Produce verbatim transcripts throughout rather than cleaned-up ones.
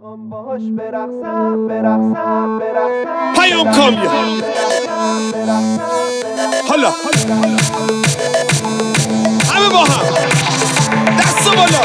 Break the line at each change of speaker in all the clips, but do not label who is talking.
میخوام باهاش برقصم برقصم برقصم
پیام کامیه حالا همه با هم دست بالا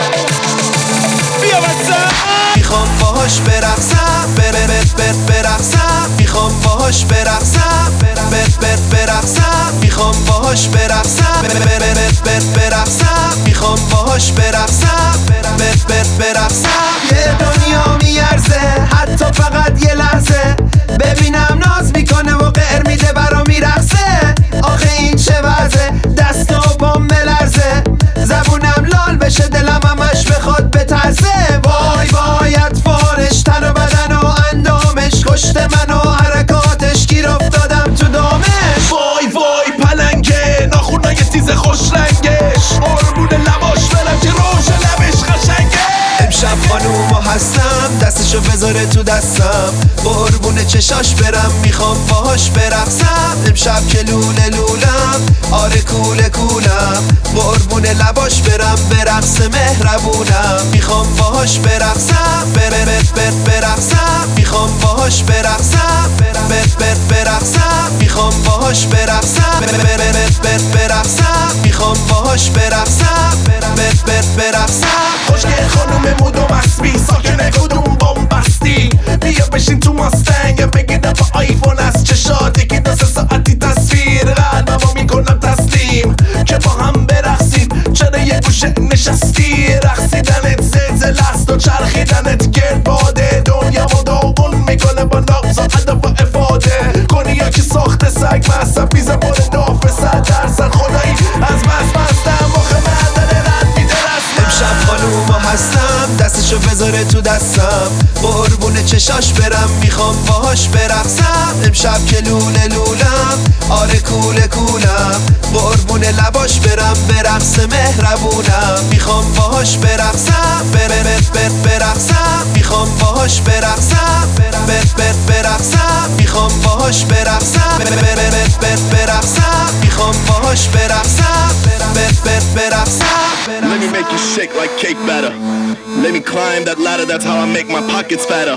بیا وسط.
میخوام باهاش برقصم بر بر بر برقصم میخوام باهاش برقصم بر بر برقصم میخوام باهاش برقصم بر بر بر برقصم میخوام باهاش برقصم بر بر برقصم. یه دنیا میارزه حتی فقط یه لحظه ببینم ناز میکنه و قهر میده برا میرقصه. آخه این چه وضعه دست و پام بلرزه زبونم لال بشه دلم همش بخواد بترسه. وای وای اطفالش تن و بدن و اندامش کشت من و حرکاتش گیر افتادم تو دامش.
وای وای پلنگه ناخونای تیز خوش رنگش قربون لباش برم که روش لبش قشنگه.
امشب خانومو هستم دستشو بذاره تو دستم قربون چشاش برم میخوام باهاش برقصم. امشب که لوله لولم آره کوله کولم قربون لباش برم برقص مهربونم میخوام باهاش برقصم بر بر بر برقصم میخوام باهاش برقصم بر بر برقصم میخوام باهاش برقصم بر بر بر برقصم میخوام باهاش برقصم بر بر برقصم.
خوشگل خانوم مود و مسبی ساکنه کدوم بامبستی بیا بشین تو ماستنگ بگیدم با آیفون از چشات یکی دو سه ساعتی تصویر قلبمو میکنم تسلیم که با هم برقصیم. چرا یه گوشه نشستی رقصیدنت زلزله است و چرخیدنت گرد باده دنیا و داغون میکنه با نقص و ادب و افاده کنی یا که ساخت سگ مصب میزه باره نافه صد درصد خدایی از مست مستم آخه معدن رد میده رسمم.
امشب خانومو هستم دستشو بذاره تو دستم قربون چشاش برم میخوام باهاش برقصم. امشب که لوله لولم آره کوله کولم قربون لباش برم برقص مهربونم میخوام باهاش برقصم بر بر بر برقصم میخوام باهاش برقصم بر بر برقصم میخوام باهاش برقصم بر بر بر برقصم میخوام باهاش برقصم بر بر برقصم.
Let me make you shake like cake batter. Let me climb that ladder, that's how I make my pockets fatter.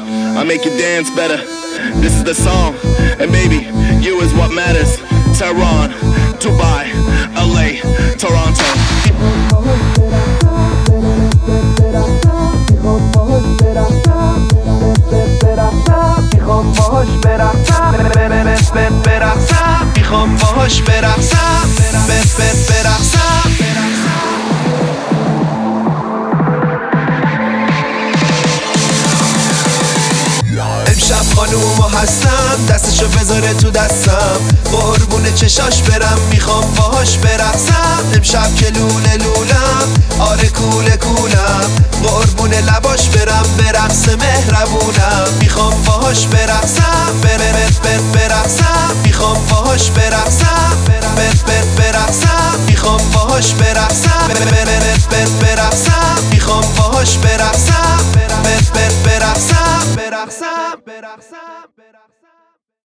I make you dance better. This is the song, and baby, you is what matters. Tehran, Dubai, L A, Toronto.
میخوام باهاش برقصم برقصم میخوام باهاش برقصم برقصم. امشب خانومو هستم دستشو بذاره تو دستم قربون چشاش برم میخوام باهاش برقصم. امشب که لوله لولم آره کوله کولم قربون لباش برم برقص مهربونم میخوام باهاش برقصم بر بر بر برقصم میخوام باهاش برقصم بر بر برقصم میخوام باهاش برقصم بر بر بر برقصم میخوام باهاش برقصم بر بر برقصم برقصم برقصم برقصم.